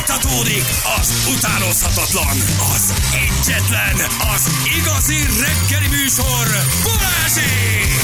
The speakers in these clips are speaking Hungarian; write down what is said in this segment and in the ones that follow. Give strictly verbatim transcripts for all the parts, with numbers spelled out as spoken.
Folytatódik az utánozhatatlan, az egyetlen, az igazi reggeli műsor, Balázsék!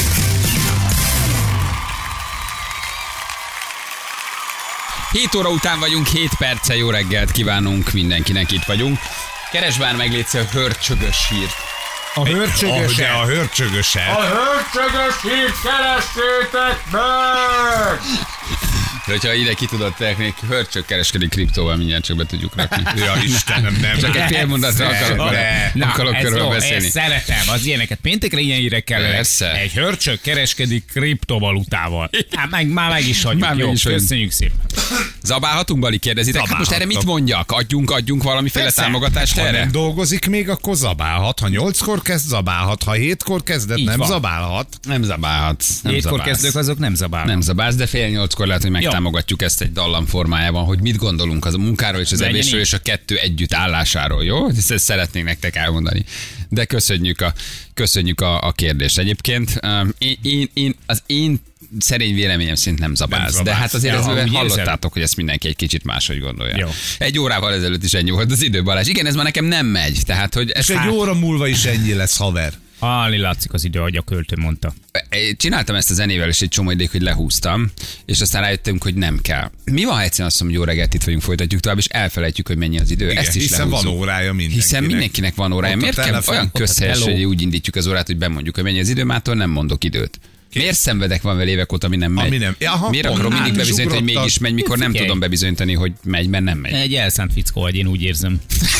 hét óra után vagyunk, hét perce, jó reggelt kívánunk mindenkinek, itt vagyunk. Keresd már meg, légy a hörcsögös hírt. A hörcsögös A hörcsögöse. A hörcsögös hírt keressétek meg! Hogyha ide ki tudod tekni, hörcsög kereskedik kriptóval, mindjárt csak be tudjuk rakni. Ja, Istenem, nem. Csak egy fél mondatra akarok, Na, akarok ez körül jó, beszélni. ezt szeretem, az ilyeneket péntekre ilyen hírek kellene. Persze. Egy hörcsög kereskedik kriptovalutával. Hát meg, már meg is hagyjuk. Már Jó, meg is hagyjuk. köszönjük szépen. Zabálhatunk, Bali, kérdezitek? Hát most erre mit Zabálhattok. mondjak? Adjunk, adjunk valamiféle Persze. támogatást Ha erre? nem dolgozik még, akkor zabálhat. Ha nyolckor kezd, zabálhat. Ha hétkor kezdett, Így nem van. zabálhat. Nem zabálhat. Nem Hétkor zabálsz. kezdők, azok nem zabálnak. Nem zabálsz, de fél nyolckor lehet, hogy megtámogatjuk ezt egy dallam formájában, hogy mit gondolunk az a munkáról és az Legyen evésről így. és a kettő együtt állásáról, jó? Ezt ezt szeretnénk nektek elmondani. De köszönjük a, köszönjük a, a kérdést. Egyébként um, én, én, én, az én szerény véleményem szerint nem zabálsz. Nem zabálsz. De hát azért Ja, ja, úgy ezzel érzed? hallottátok, hogy ezt mindenki egy kicsit máshogy gondolja. Jó. Egy órával ezelőtt is ennyi volt az idő, Balázs. Igen, ez ma nekem nem megy. Tehát, hogy ez És egy óra múlva is ennyi lesz, haver. Alni látszik az idő, ahogy a költő mondta. Csináltam ezt a zenével is egy csomó ideig, hogy lehúztam, és aztán rájöttünk, hogy nem kell. Mi van, ha egyszerűen azt mondom, hogy jó reggelt, itt vagyunk, folytatjuk tovább, és elfelejtjük, hogy mennyi az idő. Igen, ezt is hiszen lehúzzuk. van órája mindenkinek. Hiszen mindenkinek van órája. Ott a Miért kell telefon, olyan ott a közhelyes, teló. hogy úgy indítjuk az órát, hogy bemondjuk, hogy mennyi az idő, mától nem mondok időt. Miért szenvedek van vele évek óta, ami nem megy? Ami nem. Aha, Miért pont. akarom mindig Át is bebizonyítani, hogy ugrottak. mégis megy, mikor nem Figyelj. tudom bebizonyítani, hogy megy, mert nem megy? Egy elszánt fickó vagy, én úgy érzem.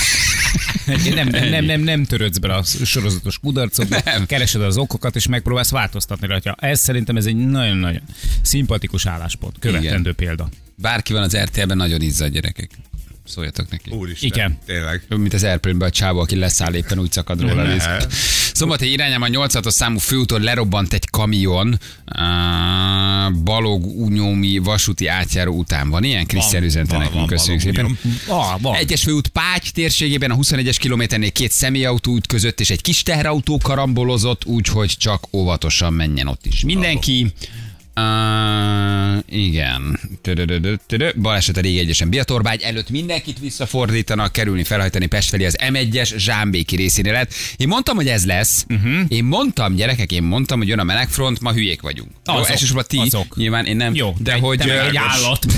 Nem, nem, nem, nem, nem törődsz bele a sorozatos kudarcokba, Nem. keresed az okokat, és megpróbálsz változtatni rajta. Ez szerintem ez egy nagyon-nagyon szimpatikus álláspont. Követendő példa. Bárki van az er té el-ben, nagyon izzad, gyerekek. Szóljatok neki. Úristen, Igen. tényleg. Mint az Airplane-ben a csávó, aki leszáll éppen úgy szakad róla a Ne. rész. Szombathely irányában a nyolcvanhatos számú főúton lerobbant egy kamion uh, Balog-Unyómi vasúti átjáró után. Van ilyen? Krisztián üzente van, nekünk, van, köszönjük szépen. Balog-Unyom. Ah, van. Egyes főút Págy térségében a huszonegyes kilométernél két személyautó ütközött, és egy kis teherautó karambolozott, úgyhogy csak óvatosan menjen ott is mindenki. Uh, igen. Tödödödö, tödö. Baleset a régi egyesen Biatorbágy előtt mindenkit visszafordítanak, kerülni, felhajtani Pest felé az em egyes Zsámbéki részénél lett. Én mondtam, hogy ez lesz. Uh-huh. Én mondtam, gyerekek, én mondtam, hogy jön a melegfront, ma hülyék vagyunk. Jó, Azok, elsősorban ti, azok. nyilván én nem. Jó, de egy, hogy... te meg ö, egy állat.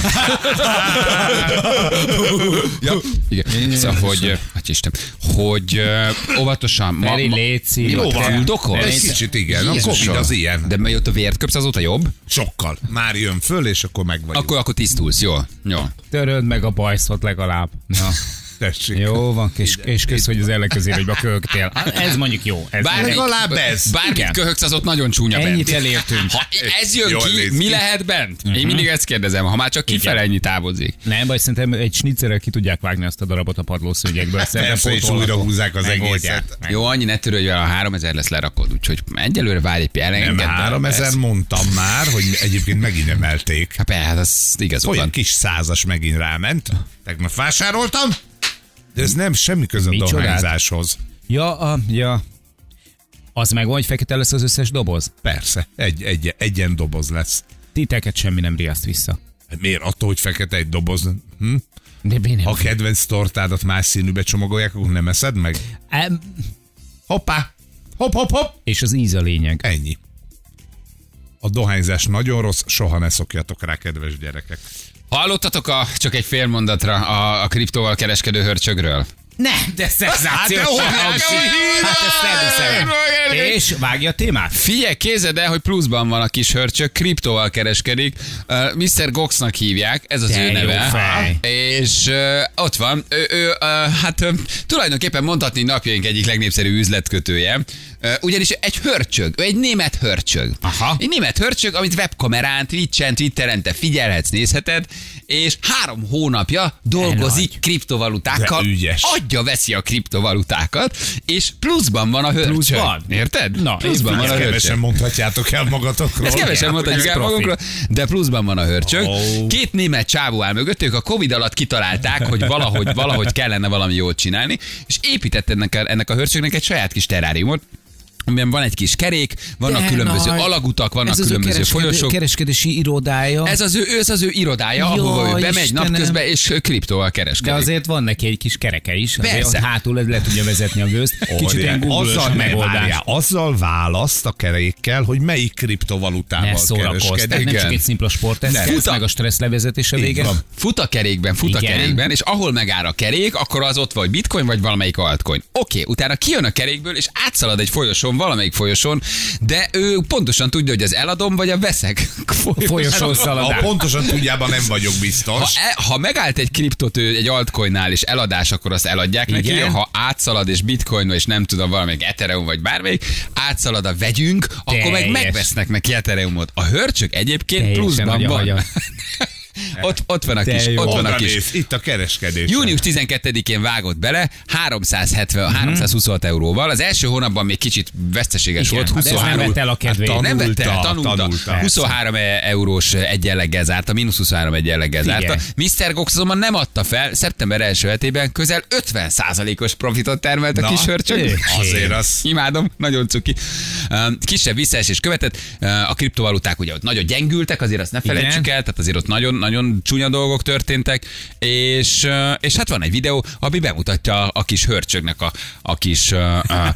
Ja, igen. Szóval, hogy, hogy Isten, hogy ö, óvatosan, ma, Feri, ma, léci. mi volt, Jó van. küldokol? Egy kicsit igen, a Jézusom. Covid az ilyen. De mert ott a vért köpsz, azóta jobb? Sokkal. Már jön föl, és akkor meg vagyunk. Akkor, akkor tisztulsz, jó? Jó. Töröd meg a bajszot legalább. Na. Tessék. Jó van, és, és kösz, hogy az ellenkezőre köhögtél. Ez mondjuk jó. Ez Bármit, legalább ez. Bármit Igen. köhögsz, az ott nagyon csúnya Ennyit bent. elértünk. Ha ez jön Jól ki, néz mi ki. lehet bent? Én mindig ezt kérdezem, ha már csak kifele ennyi távozik. Nem baj, szerintem egy snitzerrel ki tudják vágni azt a darabot a padlószőnyekből. Persze, és újra húzzák az egészet. Jó, annyi ne törődj vele, a háromezer lesz lerakod, úgyhogy egyelőre várj egy Nem, elengedve. háromezer mondtam már, hogy egyébként megint emelték. Hát persze, hát az igazuk Olyan van. kis százas megint ráment. Tegnap vásároltam, de ez nem semmi köze a Micsodát? dohányzáshoz. Ja, a, ja. Az meg van, hogy fekete lesz az összes doboz? Persze, egy, egy, egyen doboz lesz. Titeket semmi nem riaszt vissza. Miért attól, hogy fekete egy doboz? Hm? De én nem. Ha a kedvenc tortádat más színűbe csomagolják, akkor nem eszed meg? Em, Hoppá! Hopp, hopp, hopp! És az íz a lényeg. Ennyi. A dohányzás nagyon rossz, soha ne szokjatok rá, kedves gyerekek. Hallottatok a, csak egy fél mondatra a, a kriptóval kereskedő hörcsögről? Nem, de szenzációs. Hát, de hát, óriási hír! hát ezt nem hiszem. És vágja a témát? Figyelj, képzeld el, hogy pluszban van a kis hörcsög, kriptóval kereskedik. Uh, miszter Goxnak hívják, ez az De ő jó neve. fej. És uh, ott van, ő, ő uh, hát uh, tulajdonképpen mondhatni napjaink egyik legnépszerű üzletkötője. Uh, ugyanis egy hörcsög, ő egy német hörcsög. Aha. Egy német hörcsög, amit webkamerán, Twitchen, Twitteren te figyelhetsz, nézheted, és három hónapja dolgozik nagy. kriptovalutákkal. De ügyes. Adja, veszi a kriptovalutákat, és pluszban van a hörcsög. Pluszban? Érted? Na, pluszban van a Ezt hörcsög. kevesen mondhatjátok el magatokról. Ezt kevesen Igen, mondhatjuk ez el profi. magunkról, de pluszban van a hörcsög. Oh. Két német csávó áll mögött, ők a Covid alatt kitalálták, hogy valahogy, valahogy kellene valami jót csinálni, és épített ennek a, ennek a hörcsögnek egy saját kis terráriumot, amiben van egy kis kerék, vannak De különböző nagy. alagutak, vannak Ez az ő különböző kereskedő- folyosók. kereskedési irodája. Ez az ő, ez az ő irodája, Jó, ahova ő bemegy Istenem. napközben, és kriptóval De kereskedik. azért van neki egy kis kereke is. Azért Persze. ott hátul le tudja vezetni a gőzt. Kicsit ilyen Google-ös a azzal, ne, megoldás. várjál, azzal választ a kerékkel, hogy melyik kriptovalutával Ne szórakozz. Tehát kereskedik. nem csak Igen. egy szimpla sport, ez Ne. futsz Futa- meg a stressz levezetése vége. van. Fut a kerékben, fut a Igen. kerékben, és ahol megáll a kerék, akkor az ott vagy bitcoin, vagy valamelyik altcoin. Oké, utána kijön a kerékből, és átszalad egy folyosón, valamelyik folyosón, de ő pontosan tudja, hogy az eladom, vagy a veszek Folyosón Ha szaladál. pontosan tudjában nem vagyok Ha, biztos. e, ha megállt egy kriptot ő egy altcoinnál és eladás, akkor azt eladják neki. Igen. Ha átszalad és bitcoin, és nem tudom, valamelyik Ethereum vagy bármelyik, átszalad a vegyünk, akkor meg Teljes. megvesznek neki Ethereumot. A hörcsök egyébként Teljesen pluszban nagy a van. hagya. ott, ott van a De kis, jó. ott van a Oda kis. néz, itt a kereskedés. Június tizenkettedikén vágott bele háromszázhetven, háromszázhuszonhat euróval. Az első hónapban még kicsit veszteséges Igen, volt. de ez nem huszonhárom vett el a kedvét. nem vette el, Tanulta, tanulta. tanulta. huszonhárom eurós egyenleggel zárta, mínusz huszonhárom egyenleggel zárta. Igen. miszter Gox azonban nem adta fel, szeptember első hetében közel ötven százalékos profitot termelt a Na, kis hörcsök. öcsém. Azért az. Imádom, nagyon cuki. Um, Kisebb visszaesés követett, uh, a kriptovaluták ugye ott nagyon gyengültek, azért azt ne felejtsük Igen. el, tehát azért ott nagyon, nagyon csúnya dolgok történtek, és, uh, és hát van egy videó, ami bemutatja a kis hörcsögnek a, a kis uh, uh,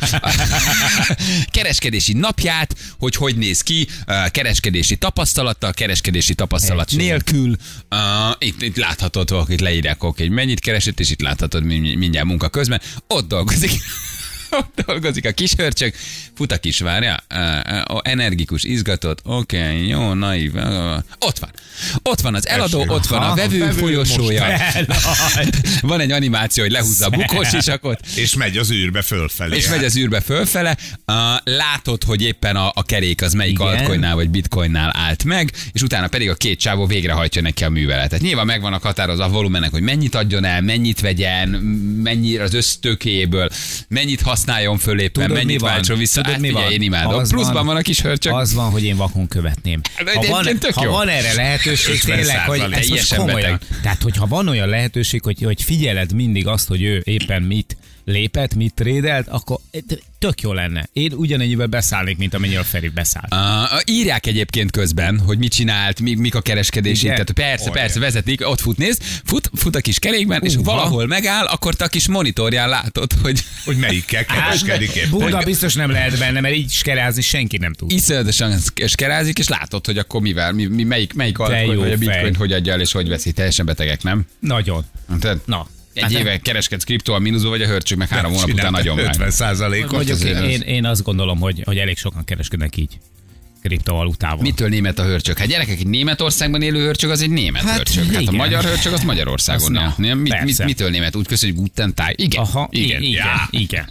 kereskedési napját, hogy hogy néz ki, uh, kereskedési tapasztalattal, kereskedési tapasztalat Egység. nélkül. Uh, itt, itt láthatod, hogy leírják, hogy mennyit keresett, és itt láthatod mind- mindjárt munka közben. Ott dolgozik. Ott dolgozik a kis hörcsög, fut a kis, várja, uh, uh, energikus, izgatott, oké, okay, jó, naív, uh, ott van. Ott van az eladó, Tessék. ott van a Aha, vevő vevő folyosója. most. Van egy animáció, hogy lehúzza a bukós sisakot, És megy az űrbe fölfelé. és megy az űrbe fölfele. Uh, látod, hogy éppen a, a kerék az melyik Igen. altcoinnál vagy bitcoinnál állt meg, és utána pedig a két csávó végrehajtja neki a műveletet. Nyilván meg vannak határozva a volumenek, hogy mennyit adjon el, mennyit vegyen, mennyi az össztőkéjéből, mennyit használjon föl éppen, Tudod, mi mennyit van? váltson vissza. Tudod, Hát mi figyelj, van? én imádom. Az Pluszban van, van- a kis hörcsög. Az van, hogy én vakon követném. De Ha van, egyébként tök ha jó. van erre lehetőség, tényleg, hogy ez most Teljesen komolyan. beteg. Tehát, hogyha van olyan lehetőség, hogy, hogy figyeled mindig azt, hogy ő éppen mit lépett, mit trédelt, akkor tök jó lenne. Én ugyanennyivel beszállnék, mint amennyire a Feri beszáll. Uh, írják egyébként közben, hogy mit csinált, mi, mik a kereskedési. Igen. Tehát persze, Olyan. persze, vezetik, ott fut, nézd, fut, fut a kis kerékben, és Uha. valahol megáll, akkor te a kis monitorján látod, hogy Hogy melyikkel kereskedik éppen. Bunda biztos nem lehet benne, mert így skerázni senki nem tud. iszonyatosan skerázik, és látod, hogy akkor mivel, mi, mi, melyik, melyik altcoin, jó vagy a bitcoin fej. hogy adja el, és hogy veszi. Teljesen betegek, nem? Nagyon. Tehát Na. egy Hát éve kereskedsz kriptóval mínuszba, vagy a hörcsög meg három hónap után nagyon ötven meg. százalékot. Mondjuk azért én, az- én azt gondolom, hogy, hogy elég sokan kereskednek így kriptovalutával. Mitől német a hörcsög? Hát gyerekek, egy Németországban élő hörcsög az egy német Hát hörcsög. Hát a igen. magyar hörcsög az Magyarországon. Az él. na, mit, mit, persze. mitől német? Úgy köszönjük, hogy Guten Tag. Igen. Aha, igen. igen, igen, Ja. igen.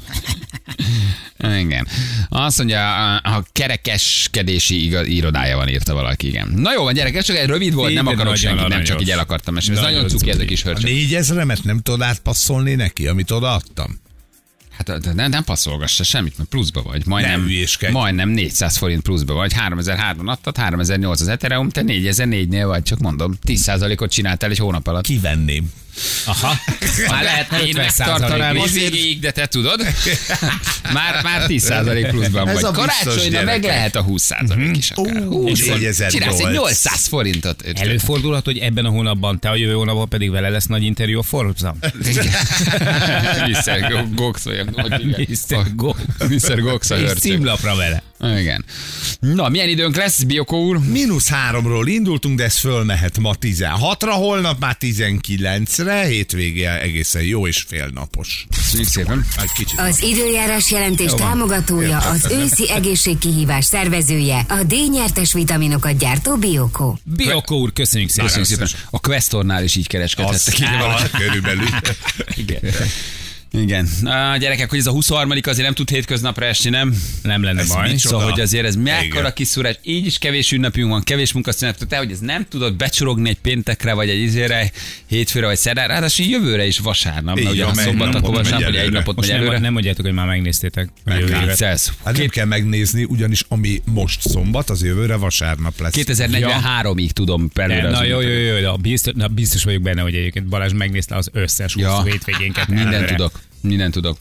Igen. Azt mondja, a, a kerekeskedési igaz, irodája van, írta valaki, igen. Na jó van, gyerekek, csak egy rövid volt, nem Igen, akarok nagyon senkit, nem aranyos. csak így el akartam mesélni. Ez Nagyon nagyon cuki ez a cuki. kis A hörcsög. négyezremet nem tudod átpasszolni neki, amit odaadtam? Hát de nem, nem passzolgassa semmit, mert pluszba vagy. Ne Majdnem, hülyéskedj. majdnem négyszáz forint pluszba vagy. háromezer-háromon adtad, háromezer-nyolc az Ethereum, te négyezer-négynél vagy, csak mondom. tíz százalékot csináltál egy hónap alatt. Kivenném. Aha. Már lehetne Én ötven megtartanám százalék is is. végéig, de te tudod. Már, már tíz százalék pluszban Ez vagy. a biztos, Karácsonyra meg gyerekek. lehet a húsz százalék is akár. Ú, És akkor négyezer csinálsz egy nyolc. nyolcszáz forintot. Előfordulhat, hogy ebben a hónapban te, a jövő hónapban pedig vele lesz nagy interjú a Forbes-ban. miszter Gox, vagy hogy hívják? miszter Gox. miszter Gox a És hörcsög. címlapra vele. Igen. Na, milyen időnk lesz, Biokó úr? Mínusz háromról indultunk, de ez fölmehet ma tizenhatra, holnap már tizenkilencre, hétvégén egészen jó és félnapos. Köszönjük szépen. Egy kicsit. Az időjárás jelentés támogatója, az őszi egészségkihívás szervezője, a D-nyertes vitaminokat gyártó Biokó. Biokó úr, köszönjük szépen. Köszönjük szépen. A Questornál is így kereskedhettek. Azt Igen. körülbelül. Igen. Igen. A gyerekek, hogy ez a huszonharmadik azért nem tud hétköznapra esni, nem? Nem lenne Ez baj. mit Szóval, hogy azért ez mekkora Igen. kis szúrás, így is kevés ünnepünk van, kevés munkaszünet, te, hogy ez nem tudod becsorogni egy péntekre, vagy egy izére, hétfőre, vagy szerdára, ráadásul jövőre is vasárnap, Így mert ugye van, a meg szombat, napot akkor megy vasárnap, hogy egy előre. napot Most megy nem, előre. nem mondjátok, hogy már megnéztétek. a jövő évet. Viccelsz. Hát nem kell megnézni, ugyanis ami most szombat, az jövőre vasárnap lesz. kétezer-negyvenháromig tudom belőle. Na az jó, jó, ünnepeket. jó, de biztos, na, biztos vagyok benne, hogy egyébként Balázs megnézte az összes Ja, hosszú hétvégénket. Minden előre. tudok. Minden tudok.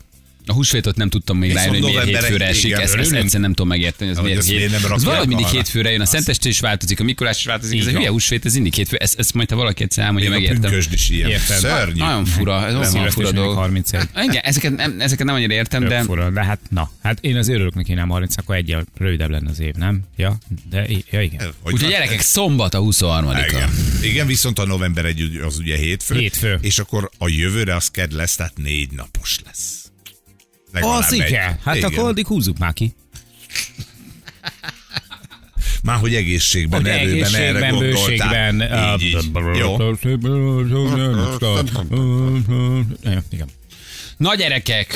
A húsvétot nem tudtam még Viszont rájönni, hogy miért november hétfőre egy- esik. igen, Ezt, ezt örülünk. egyszer nem tudom megérteni, hogy ez Hogy miért ezt miért nem hét. Az rakják valahogy mindig arra? hétfőre jön, a Szenteste is változik, a Mikulás is változik, ez a Így hülye van. húsvét, ez mindig hétfő. Ezt, ezt majd ha valaki egyszer elmondja, Még a megértem. pünkösd is ilyen. Érted. Szörnyű. Nagyon fura, ez olyan Szilveszter fura is még dolog. harmincegy. Igen, ezeket nem, ezeket nem annyira értem, Tök de fura, de hát na, hát én az örülök neki, nem harminc, akkor egyel rövidebb lenne az év, nem? Ja, de ja, igen. Hogy úgyhogy van? gyerekek, szombat a huszonharmadika. Igen. Igen, viszont a november egy az ugye hétfő. Hétfő. És akkor a jövőre az kedd lesz, tehát négy napos lesz. Legalább Az egy. igen. Hát Igen. akkor addig húzzuk már ki. Már hogy egészségben, Hogy erőben, erre egészségben, gondoltál. bőségben. Így, így. Jó. Igen. Na gyerekek,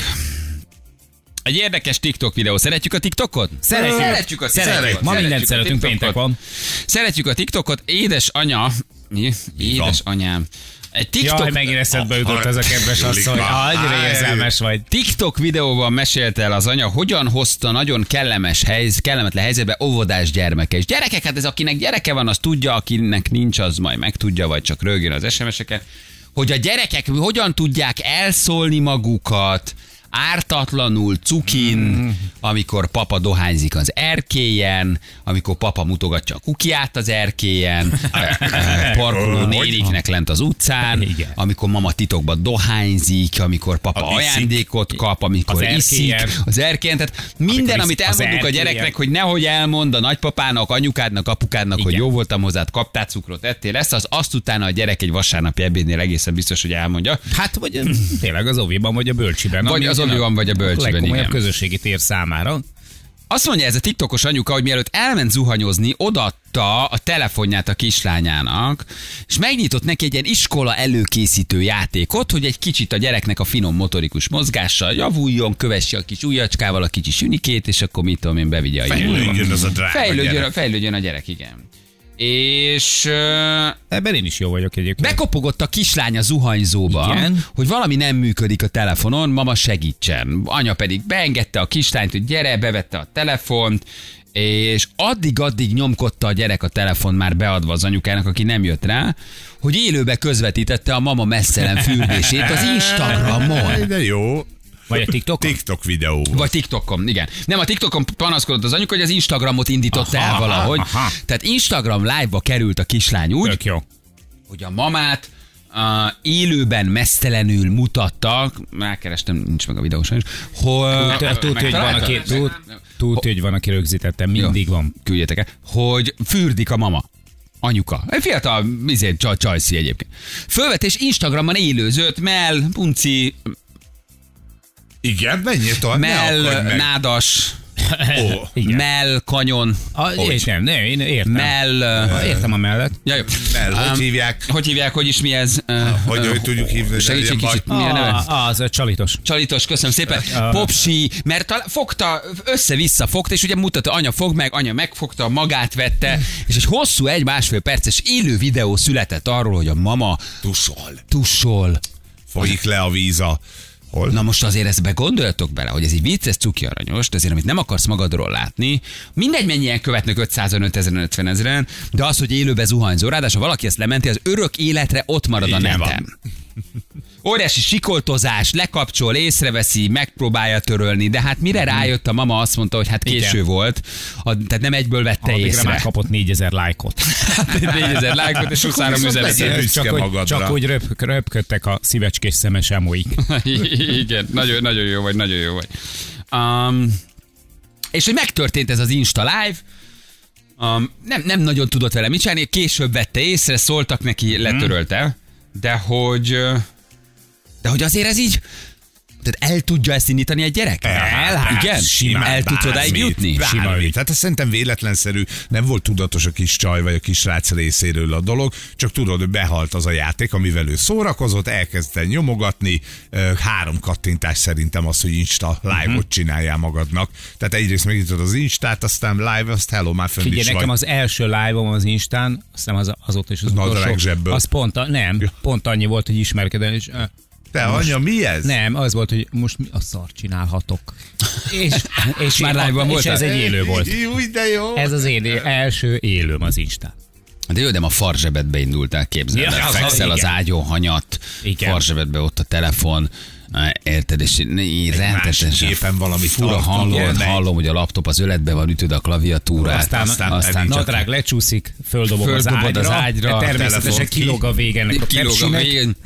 egy érdekes TikTok videó. Szeretjük a TikTokot? Szeretjük. Szeretjük a Szeretjük. TikTokot. Ma mindent Szeretjük a szeretünk, TikTokot. péntek van. Szeretjük a TikTokot. Édes anya, mi? Édes anyám. Egy TikTok, Jaj, megint eszedbe jutott ez a kedves asszony. Annyira érzelmes vagy. TikTok videóban mesélte el az anya, hogyan hozta nagyon kellemes helyz, kellemetlen helyzetbe óvodás gyermeke. És gyerekek, hát ez akinek gyereke van, az tudja, akinek nincs, az majd megtudja, vagy csak rögjön az es em es-eket, hogy a gyerekek hogyan tudják elszólni magukat, ártatlanul, cukin, mm. amikor papa dohányzik az erkélyen, amikor papa mutogatja a kukiát az erkélyen, parkoló néniknek lent az utcán, Igen. amikor mama titokban dohányzik, amikor papa A iszik. ajándékot kap, amikor Az iszik, erkélyen. az erkélyen. Tehát minden, Amikor amit iszik az elmondunk a erkélyen. gyereknek, hogy nehogy elmond a nagypapának, anyukádnak, apukádnak, hogy Igen. jó voltam hozzád, kaptál cukrot, ettél ezt, az azt utána a gyerek egy vasárnapi ebédnél egészen biztos, hogy elmondja. Hát, vagy tényleg az oviban, vagy a bölcsiben. Vagy ami az oviban, vagy a bölcsiben, legkomolyabb igen. közösségi tér számára. Azt mondja ez a tiktokos anyuka, hogy mielőtt elment zuhanyozni, odaadta a telefonját a kislányának, és megnyitott neki egy ilyen iskola előkészítő játékot, hogy egy kicsit a gyereknek a finom motorikus mozgással javuljon, kövesse a kis ujjacskával a kicsi sünikét, és akkor mit tudom én, bevigye a Fejlődjön az a drága Fejlődjön, gyerek. fejlődjön a gyerek, igen. És ö, Ebben én is jó vagyok egyébként. bekopogott a kislány a zuhanyzóba, Igen. hogy valami nem működik a telefonon, mama segítsen. Anya pedig beengedte a kislányt, hogy gyere, bevette a telefont, és addig-addig nyomkodta a gyerek a telefon már beadva az anyukának, aki nem jött rá, hogy élőbe közvetítette a mama messzelen fürdését az Instagramon. De jó. Vagy a TikTokon? TikTok videó. Vagy TikTokon, igen. Nem, a TikTokon panaszkodott az anyuka, hogy az Instagramot indította Aha, el valahogy. aha. Tehát Instagram live-ba került a kislány úgy, Tök jó. hogy a mamát uh, élőben mesztelenül mutattak, rákerestem, nincs meg a videó sajnos, hogy... Tudja, hogy van, aki, tud, tudja, hogy van, aki rögzítette, mindig van. Küldjetek el, hogy fürdik a mama. Anyuka. Egy fiatal, izé, csaj- csajszi egyébként. Fölvett és Instagramon élőzött, mell, punci, Igen, menjél tovább, ne akadj mell, meg. nádas, Ó, Igen. mell, kanyon, A, és nem, nem, én értem. mell... Ah, értem a mellett. Ja, jó. Mell, hogy Um, hívják? Hogy hívják, hogy is mi ez? Hogy- hogy tudjuk hívni, Segíts egy legyen kicsit, baj. mi a neve? Ah, az a csalitos. Csalitos, köszönöm szépen. Popsi, mert talán fogta, össze-vissza fogta, és ugye mutatta, anya fog meg, anya megfogta, magát vette, és egy hosszú, egy-másfél perces élő videó született arról, hogy a mama Tuszol. tussol. Folyik le a víz a... Hol? Na most azért ezt be gondoltok bele, hogy ez egy vicces cuki aranyos, de azért, amit nem akarsz magadról látni, mindegy mennyien követnek ötszázan, ötezren, ötven ezeren, de az, hogy élőbe zuhanyzó, ráadásul valaki ezt lementi, az örök életre ott marad a Igen, neten. Óriási sikoltozás, lekapcsol, észreveszi, megpróbálja törölni, de hát mire rájött a mama, azt mondta, hogy hát késő Igen. volt, a, tehát nem egyből vette Addigra észre. már kapott négyezer lájkot. négyezer lájkot és huszonhárom viszont üzenetet. legyen büszke Csak, hogy, magadra. csak úgy röp, röpködtek a szívecskés szemes emóik. Igen, nagyon, nagyon jó vagy, nagyon jó vagy. Um, és hogy megtörtént ez az Insta Live, um, nem, nem nagyon tudott vele mit csinálni, később vette észre, szóltak neki, letörölte, de hogy, ö, de hogy azért ez így, tehát el tudja ezt indítani egy gyerek? El, Igen? simán El tudsz odáig bármit, jutni? Bármit. Tehát ez szerintem véletlenszerű, nem volt tudatos a kis csaj vagy a kis srác részéről a dolog, csak tudod, hogy behalt az a játék, amivel ő szórakozott, elkezdte nyomogatni, ö, három kattintás szerintem az, hogy Insta live-ot csináljál magadnak. Tehát egyrészt megnyitod az Instát, aztán live, azt hello, már fönn Figyelj, is nekem vagy. az első live-om az Instán, aztán az, azóta is az Nadrág utolsó, zsebből. az pont, a, nem, pont annyi volt, hogy ismerkedem, és ö, Te anya, mi ez? nem, az volt, hogy most mi a szar csinálhatok. És, és Már én- live-ban és voltál? ez egy élő volt. Új, de jó. Ez az én első élőm az Instán. De jó, de a farzsebedbe indultál, képzeld Ja, el. az- Fekszel az igen. ágyon, hanyat, Igen. farzsebedbe ott a telefon. Na, érted, és én rendetesen gépen valamit fura tartom, hallom, megy. hallom, hogy a laptop az öletbe van, ütöd a klaviatúrát. Aztán, aztán aztán, pedig csak- nadrág lecsúszik, földobod, Földobod az az ágyra, ágyra, de természetesen telefon ki. kilóg a vége ennek a kilóg a kepsinek. végén,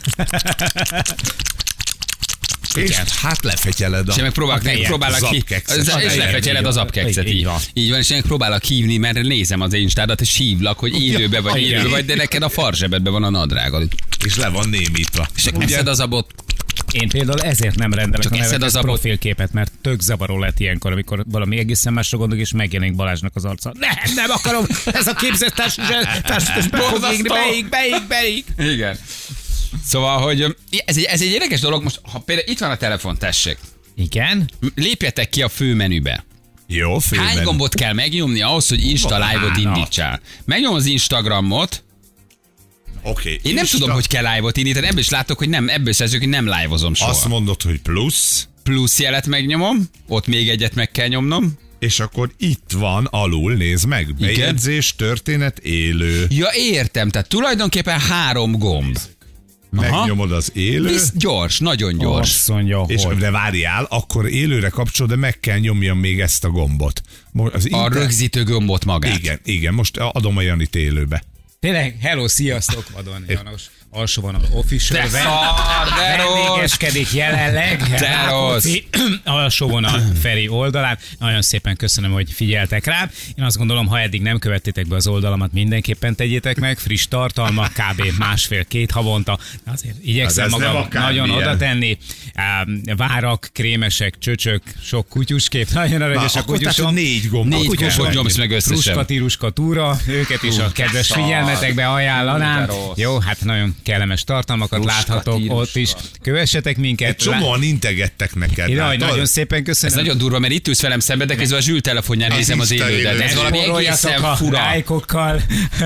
És hát lefegyeled a... és én meg próbálok, a próbálok ki, zapkekszet. és Igen, lefetyeled az apkekszet, így így van. Így van, és én próbálok hívni, mert nézem az instádat, és hívlak, hogy élőbe vagy, Igen. élőbe vagy, de neked a farzsebedben van a nadrágod. És le van némítva. És eszed az abot, Én például ezért nem rendelek Csak a eszed nevekhez az abot. profilképet, mert tök zavaró lett ilyenkor, amikor valami egészen másra gondolok, és megjelenik Balázsnak az arca. Nem, nem akarom, ez a képzett társadalmas be fog égni, beég, beég, beég. igen. Szóval, hogy ez egy, ez egy érdekes dolog, most ha például itt van a telefon, tessék, Igen? lépjetek ki a főmenübe. Jó, főben. Hány gombot kell megnyomni ahhoz, hogy Insta live-ot Na. indítsál? Megnyom az Instagramot, Oké. én nem Insta- tudom, hogy kell live-ot indítani, ebből is látok, hogy nem, ebből is látok, hogy nem live-ozom soha. Azt mondod, hogy plusz, Plusz jelet megnyomom, ott még egyet meg kell nyomnom. és akkor itt van alul, nézd meg, bejegyzés, történet, élő. Ja, értem, tehát tulajdonképpen három gomb. Aha. Megnyomod az élő, Visz, gyors, nagyon gyors. Azt mondja, és hogy. de várjál, akkor élőre kapcsolod, de meg kell nyomjam még ezt a gombot. Mo- Az A inter- rögzítő gombot magát. Igen, igen, most adom a Janit élőbe. Tényleg, hello, sziasztok, vadon Janos. Alsó van az official. De ven- szar, de rossz. Vendégeskedik jelenleg. De Rákóczi alsó van a Feri oldalán. Nagyon szépen köszönöm, hogy figyeltek rám. Én azt gondolom, ha eddig nem követtétek be az oldalamat, mindenképpen tegyétek meg. Friss tartalma, kb. másfél-két havonta. Azért igyekszem Hát ez nem magam akármilyen. nagyon oda tenni. Várak, krémesek, csöcsök, sok kutyuskép. Nagyon aranyos a akkor tehát kutyusom. négy gombot Négy kell gombot nyomsz meg összesen. Ruska, tiruska, túra, őket is a kedves szar. figyelmetekbe ajánlanám. De rossz. Jó, hát nagyon kellemes tartalmakat Ruska, láthatok tiruska. ott is. Kövessetek minket. Egy csomóan integettek neked. Jaj, látod? nagyon szépen Ez köszönöm. nagyon durva, mert itt ülsz velem szembe, de közben a Zsül telefonján nézem az Insta élődet. élő. Ez valami egészen a fura. lájkokkal.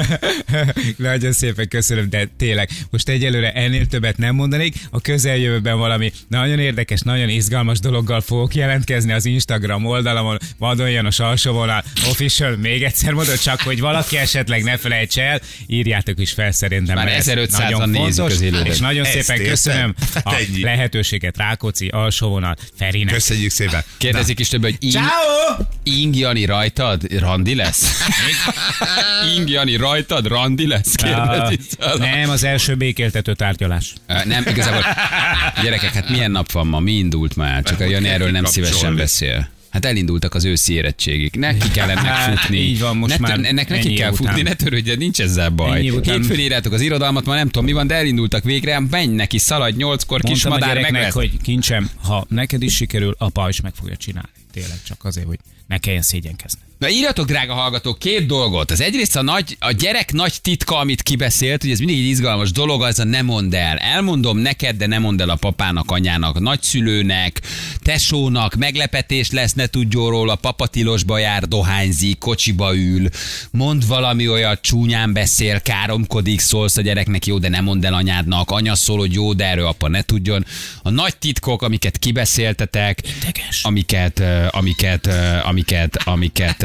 Nagyon szépen köszönöm, de tényleg, most egyelőre ennél többet nem mondanék. A közeljövőben valami nagyon érdekes, nagyon izgalmas dologgal fogok jelentkezni az Instagram oldalamon. Vadon János alsó vonal, official, még egyszer mondod, csak hogy valaki esetleg ne felejts el, írjátok is fel szerintem. Már mert ez ezerötszázan nagyon nézzük fontos, az élődet. és nagyon Ezt szépen érted? köszönöm a Hát ennyi. lehetőséget Rákóczi alsó vonal Ferinek. Köszönjük szépen. Kérdezik is több, hogy Ing, Ciao! Ing Jani rajtad, randi lesz? Ing Jani rajtad, randi lesz? Kérdezik. Ah, nem, az első békéltető tárgyalás. Ö, Nem, igazából, gyerekek, hát milyen nap van ma? Mi indult már? Csak a Jani erről nem szívesen Kapcsolni. beszél. Hát elindultak az őszi érettségig. Neki kell ennek Hát, futni. így van, most ne, már ennek neki ennyi kell év futni, után. ne törődjed, nincs ezzel baj. Ennyi év után. Hétfőn írjátok az irodalmat, ma nem tudom mi van, de elindultak végre, menj neki, szaladj nyolckor, kis Mondtam a madár gyereknek, meg lesz. hogy kincsem, ha neked is sikerül, apa is meg fogja csinálni. Tényleg csak azért, hogy ne kelljen szégyenkezni. Na írjatok, drága hallgatók, két dolgot. Az egyrészt a, nagy, a gyerek nagy titka, amit kibeszélt, hogy ez mindig egy izgalmas dolog, az a ne mondd el. Elmondom neked, de ne mondd el a papának, anyának, nagyszülőnek, tesónak, meglepetés lesz, ne tudjon róla, papa tilosba jár, dohányzik, kocsiba ül, mond valami olyat, csúnyán beszél, káromkodik, szólsz a gyereknek, jó, de ne mondd el anyádnak, anya szól, hogy jó, de erről apa ne tudjon. A nagy titkok, amiket kibeszéltetek, Ideges. amiket, ö, amiket, ö, amiket, amiket,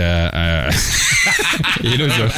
élőzöl.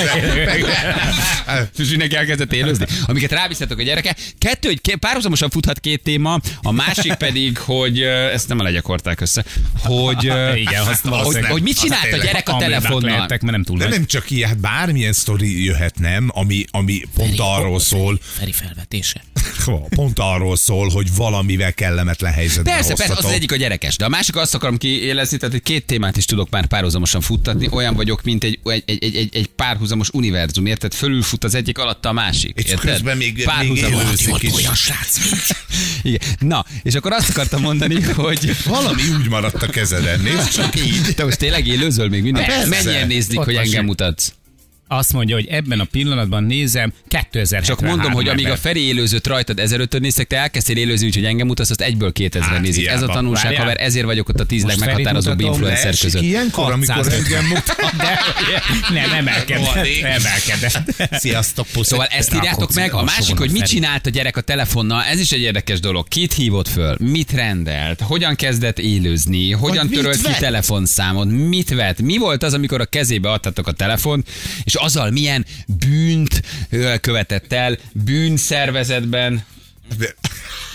És mindenki elkezdett élőzni. Amiket rábíztatok a gyereke. Kettő, hogy ké- párhuzamosan futhat két téma, a másik pedig, hogy ö, ezt nem a legyek hordták össze, hogy, ö, Igen, azt hogy, valószínűleg- hogy mit az csinált a tényleg gyerek a Amibák telefonnal. lehettek, mert nem túl De nagy. nem csak ilyen, hát bármilyen sztori jöhet, nem, ami, ami pont arról szól, Feri felvetése. pont arról szól, hogy valamivel kellemetlen helyzetben Persze, persze, az, az hoztatok. egyik a gyerekes, de a másik azt akarom kiélezni, tehát hogy két témát is tudok már párhuzamosan futtatni, olyan vagyok, mint egy, egy, egy, egy, egy, egy párhuzamos univerzum, érted? Fölülfut az egyik alatt a másik. És érted? közben még, még Párhuzamos. élőzik is. Olyan srác, mint. Igen. Na, és akkor azt akartam mondani, hogy Valami úgy maradt a kezeden, nézd csak így. te most tényleg élőzöl még mindig? Persze. Mennyien nézdik, Ott hogy van engem sem. mutatsz? Azt mondja, hogy ebben a pillanatban nézem kétezer-hetvenhárom Csak mondom, hogy amíg a ember. Feri élőzőt rajtad ezerötön néztek, te elkezdtél élőzni, úgyhogy engem mutatsz, azt egyből kétezer Hát, nézik. Ez a hiába. tanulság, Várjál. haver, ezért vagyok ott a tíz Most legmeghatározóbb Ferit mutatom, influencer Leesik között. ilyenkor, amikor hatszázötven. engem mutat. De, nem, emelkedett. Rohadék. Emelkedett. Sziasztok, puszi. Szóval ezt írjátok meg. A másik, hogy mit csinált a gyerek a telefonnal, ez is egy érdekes dolog. Kit hívott föl, mit rendelt, hogyan kezdett élőzni, hogyan mit törölt ki vett? telefonszámot, mit vett, mi volt az, amikor a kezébe adtatok a telefont, és azzal milyen bűnt ö, követett el, bűnszervezetben. De-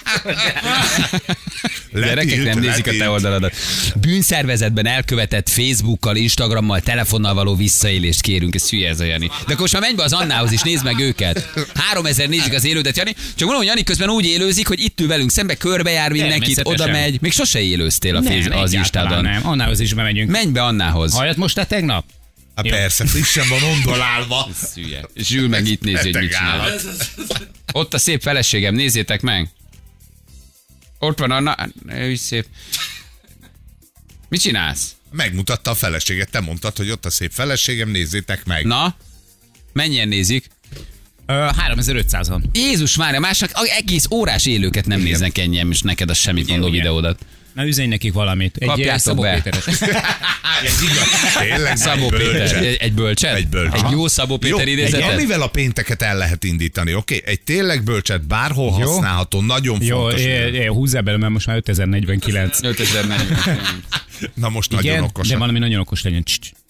Gyerekek nem nézik a te oldaladat. Bűnszervezetben elkövetett Facebookkal, Instagrammal, telefonnal való visszaélést kérünk. Ez hülye ez a Jani. De akkor most már menj be az Annához is, nézd meg őket. Háromezer nézik az élődet, Jani. Csak mondom, hogy Jani közben úgy élőzik, hogy itt ül velünk szembe, körbejár mindenkit, oda megy. Még sose élőztél a Facebook az Instádon. Nem, Annához is bemegyünk. Menj be Annához. Hallott most te tegnap? Hát persze, frissen van ondolálva. És ül meg itt nézi, hogy mit csinál. Ott a szép feleségem, nézzétek meg. Ott van Anna. Ő is szép. Mit csinálsz? Megmutatta a feleséget, te mondtad, hogy ott a szép feleségem, nézzétek meg. Na? Mennyien nézik? Uh, háromezer-ötszázan. Jézus Mária, másnak egész órás élőket nem Igen. néznek ennyien, és neked az semmit mondó igen. videódat. Na üzenj nekik valamit. Egy Kapjátok Szabó be. Péteres. Ez igaz. Tényleg, Szabó egy Péter. bölcset. Egy, egy bölcset? Egy bölcset. Egy jó Szabó Péter Jó, idézetet? amivel a pénteket el lehet indítani, oké? Okay? Egy tényleg bölcset bárhol Jó. használható, nagyon Jó, fontos. é, é, húzzál belőle, mert most már ötezer-negyvenkilenc. ötezer-negyven. Na most nagyon Igen, okos. de valami nagyon okos legyen. Css, css.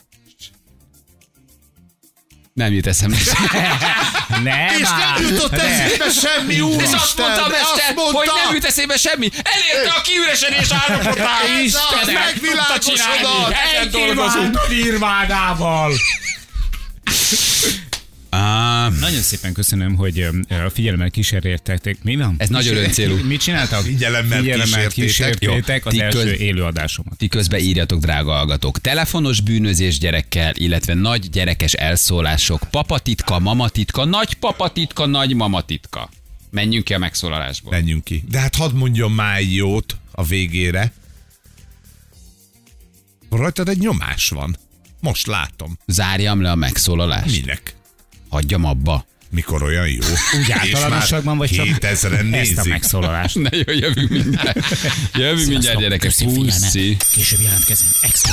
Nem jut eszembe. Nem És áll. nem jutott De. eszébe semmi, És úristen! azt mondta a mester, hogy nem jut eszébe semmi. Elérte a kiüresedés állapotát. Istenem, megvilágosodott! Ezen dolgozunk. Nirvánával. Ah, Nagyon szépen köszönöm, hogy ö, a figyelemmel kísértétek. Mi van? Ez nagyon öncélú. Mit csináltak? Figyelemmel kísértétek. kísértétek az Ti első köz- élőadásomat. ti közben írjatok, drága hallgatók. Telefonos bűnözés gyerekkel, illetve nagy gyerekes elszólások. Papatitka, mamatitka, nagy papatitka, nagy mamatitka. Menjünk ki a megszólalásból. Menjünk ki. De hát hadd mondjon már egy jót a végére. Rajtad egy nyomás van. Most látom. Zárjam le a megszólalást. Minek? Hagyjam abba. Mikor olyan jó? Úgy általánosságban, vagy csak hétezren ezt a nézik. megszólalást? Ne jó, jövünk mindjárt. Jövünk mindjárt, gyerekek. Puszi. Később jelentkezem. Extra.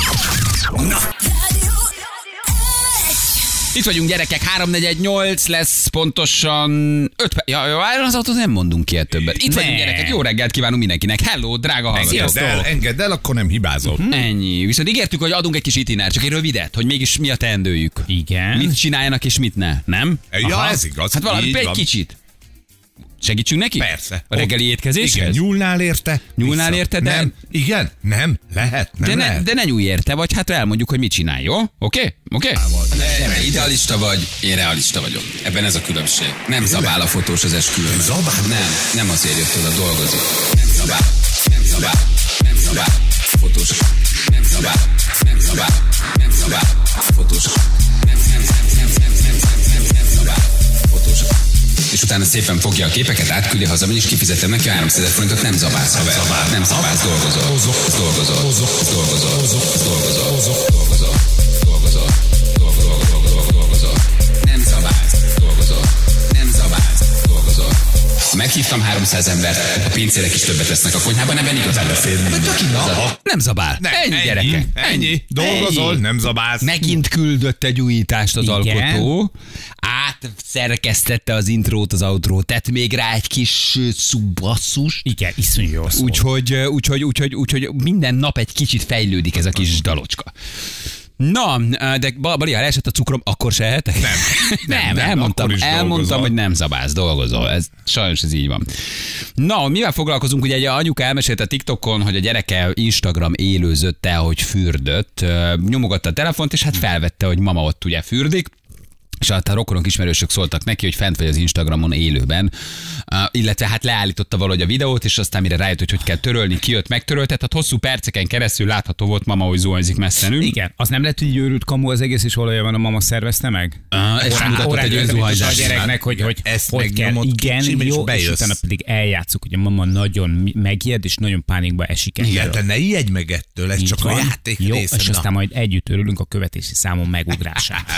Itt vagyunk, gyerekek, három négy egy nyolc lesz pontosan öt perc. Ja, jó, az autót nem mondunk ki többet. Itt Ne. vagyunk, gyerekek, jó reggelt kívánunk mindenkinek. Hello, drága hallgatók. Engedd el, engedd el, akkor nem hibázol. Ennyi. Viszont ígértük, hogy adunk egy kis itinár, csak egy rövidet, hogy mégis mi a teendőjük. Igen. Mit csináljanak és mit ne, nem? Ja, Aha. ez igaz. Hát valami így egy van. kicsit. Segítsünk neki? Persze. A reggeli Igen, étkezéshez? nyúlnál érte? Nyúlnál vissza. érte, de- Nem, igen, nem, lehet, nem De ne, lehet. de ne nyújj érte, vagy hát elmondjuk, hogy mit csinál, jó? Oké? Oké? Te idealista vagy, én realista vagyok. Ebben ez a különbség. Nem zabál a fotós az esküvőn. Zabál? Nem, nem azért jött oda dolgozni. Nem zabál, nem zabál, nem zabál, fotós. Nem zabál, nem zabál, nem zabál, fotós. Nem, nem, nem, nem, nem, nem, nem, nem, nem zabál, fotós. És utána szépen fogja a képeket, átküldi haza, és kifizetem neki a háromszázezer forintot, nem zabálsz, haver. Nem zabálsz, dolgozol. Ez dolgozol. Ez dolgozol. Ez dolgozol. Dolgozol. Dolgozol. Dolgozol. Dolgozol. Nem zabálsz, dolgozol. Nem zabálsz, dolgozol. Ha meghívtam háromszáz embert, a pincérek is többet vesznek a konyhában, ebben igazán beszélni. Nem zabál. Ne, Ennyi, gyerekek. Ennyi. Dolgozol, Ennyi. nem zabálsz. Megint küldött egy újítást az Igen. alkotó. Átszerkesztette az intrót, az outrót, tett még rá egy kis ö, szubasszust. Igen, iszonyú jó szó. Úgyhogy, ö, úgyhogy, úgyhogy, úgyhogy minden nap egy kicsit fejlődik ez a kis dalocska. Na, de Bali, ha leesett a cukrom, akkor se ehetek? Nem. nem, Nem, nem, elmondtam, akkor is elmondtam, dolgozol. hogy nem zabálsz, dolgozol. Ez, sajnos ez így van. Na, mivel foglalkozunk? Ugye egy anyuka elmesélte a TikTokon, hogy a gyereke Instagram élőzötte, hogy fürdött, Ö, nyomogatta a telefont, és hát felvette, hogy mama ott ugye fürdik. És hát a rokonok, ismerősök szóltak neki, hogy fent vagy az Instagramon élőben, uh, illetve hát leállította valahogy a videót, és aztán mire rájött, hogy hogy kell törölni, kijött, megtörölte, tehát hosszú perceken keresztül látható volt mama, hogy zuhanyzik messzenül. Igen, az nem lett, hogy így őrült kamu az egész, és valójában a mama szervezte meg? Uh, és mutatott Órán egy órán a önzuhanyzást. gyereknek, hogy, hogy, Ezt hogy kell, megnyomod igen, kicsim, és jó, és bejössz. utána pedig eljátszuk, hogy a mama nagyon mi- megijed, és nagyon pánikba esik. Igen, ettől. de ne ijedj meg ettől, ez Így csak a van. játék Jó, része. és Na. aztán majd együtt örülünk a követési számon megugrását.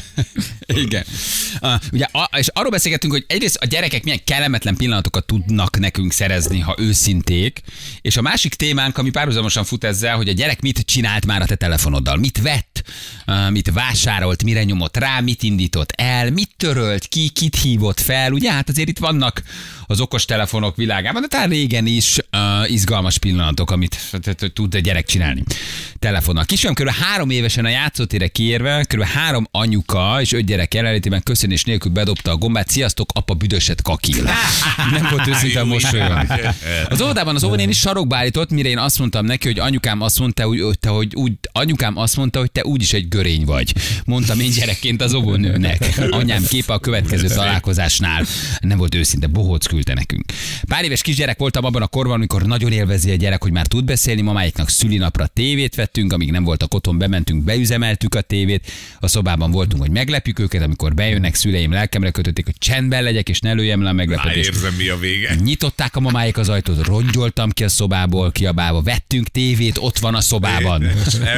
Igen. Uh, ugye, a, és arról beszélgettünk, hogy egyrészt a gyerekek milyen kellemetlen pillanatokat tudnak nekünk szerezni, ha őszinték, és a másik témánk, ami párhuzamosan fut ezzel, hogy a gyerek mit csinált már a te telefonoddal, mit vett, uh, mit vásárolt, mire nyomott rá, mit indított el, mit törölt ki, kit hívott fel, ugye hát azért itt vannak az okos telefonok világában, de talán régen is uh, uh, izgalmas pillanatok, amit tud a gyerek csinálni telefonnal. Kisfiam kb. három évesen a játszótérre kiérve, kb. három anyuka és öt gyerek jelenlétében köszönés nélkül bedobta a gombát. Sziasztok, apa büdöset kakil. Nem volt őszinte a mosolyom. Az óvodában az óvónéni sarokba állított, mire én azt mondtam neki, hogy anyukám azt mondta, hogy, te, hogy úgy, anyukám azt mondta, hogy te úgyis egy görény vagy. Mondtam én gyerekként az óvónőnek. Anyám képe a következő találkozásnál. Nem volt őszinte, bohóc küldte nekünk. Pár éves kisgyerek voltam abban a korban, amikor nagyon élvezi a gyerek, hogy már tud beszélni. Mamáiknak szülinapra tévét vettünk, amíg nem voltak otthon, bementünk, beüzemeltük a tévét. A szobában voltunk, hogy meglepjük őket, amikor bejönnek, szüleim lelkemre kötötték, hogy csendben legyek, és ne lőjem le a meglepetést. Érzem, mi a vége. Nyitották a mamáik az ajtót, rongyoltam ki a szobából, kiabálva, vettünk tévét, ott van a szobában.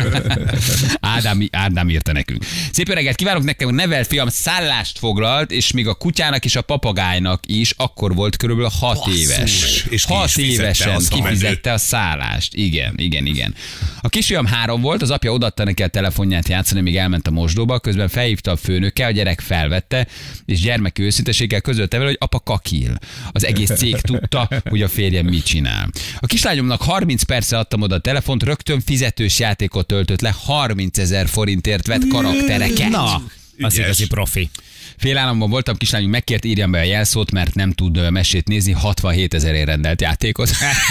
Ádám, Ádám írta nekünk. Szép reggelt kívánok nekem, a nevelt fiam szállást foglalt, és még a kutyának és a papagájnak is akkor volt körülbelül hat Basszus. éves. És ki hat is fizette évesen azt a kifizette a szállást. Igen, igen, igen. A kisfiam három volt, az apja odaadta neki a telefonját játszani, míg elment a mosdóba, közben felhívta a főnöke, a gyerek felvette, és gyermeki őszinteséggel közölte vele, hogy apa kakil. Az egész cég tudta, hogy a férjem mit csinál. A kislányomnak harminc perce adtam oda a telefont, rögtön fizetős játékot töltött le, harmincezer forintért vett karaktereket. Na, az Ügyes. igazi profi. Félállamban voltam, kislányunk megkért, írjam be a jelszót, mert nem tud mesét nézni, hatvanhét ezerért rendelt játékot.